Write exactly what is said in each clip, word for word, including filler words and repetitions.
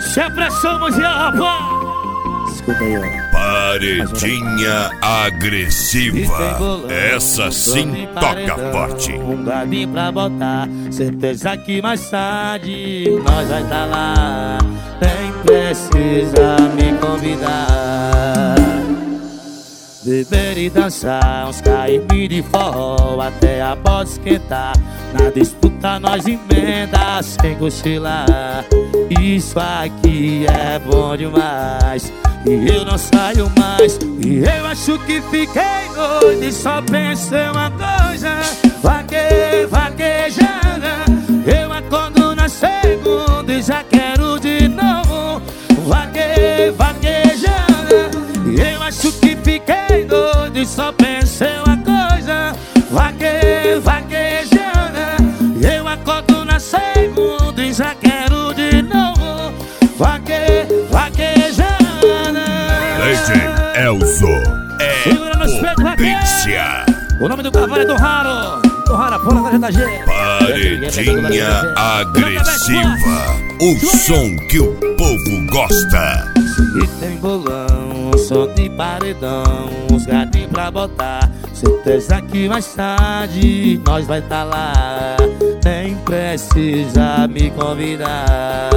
Se a pressão mundial, rapaz. Escuta aí, ó. Paredinha agressiva. Essa sim toca forte. Um gadinho pra botar. Certeza que mais tarde nós vai tá lá. Nem precisa me convidar. Beber e dançar, uns caimir de forró até a bota esquentar. Na disputa nós emenda sem cochilar. Isso aqui é bom demais e eu não saio mais. E eu acho que fiquei doido e só pensei uma coisa. Vague, vaguejando. Eu acordo na segunda e já quero de novo. Vague, vaguejando. Eu acho que fiquei doido e só pensei uma coisa. Vague, vaguejando. Eu acordo na segunda e já quero de novo. Vague, vaguejando. D J Elzo é Segura no espelho, potência. O nome do cavalo é do Raro. Do Raro, a porra da G da G. Paredinha agressiva. O som que o povo gosta. E tem bolão, som de paredão, uns gatinhos pra botar. Certeza que mais tarde nós vai tá lá. Nem precisa me convidar.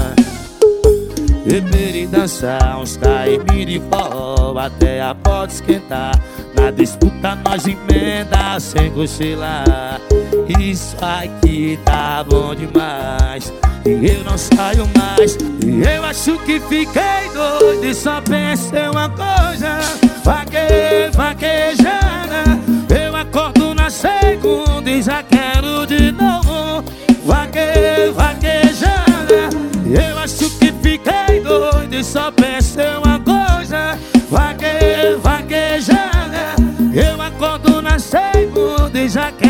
Beber e dançar, uns caimir de forró até a bota esquentar. Na disputa nós emenda sem cochilar. Isso aqui tá bom demais e eu não saio mais. E eu acho que fiquei doido e só pensei uma coisa. Vague, vaguejando. Eu acordo na segunda e já quero de novo. Vague, vaguejando. Eu acho que fiquei doido e só pensei uma coisa. Vague, vaguejando. Eu acordo na segunda e já quero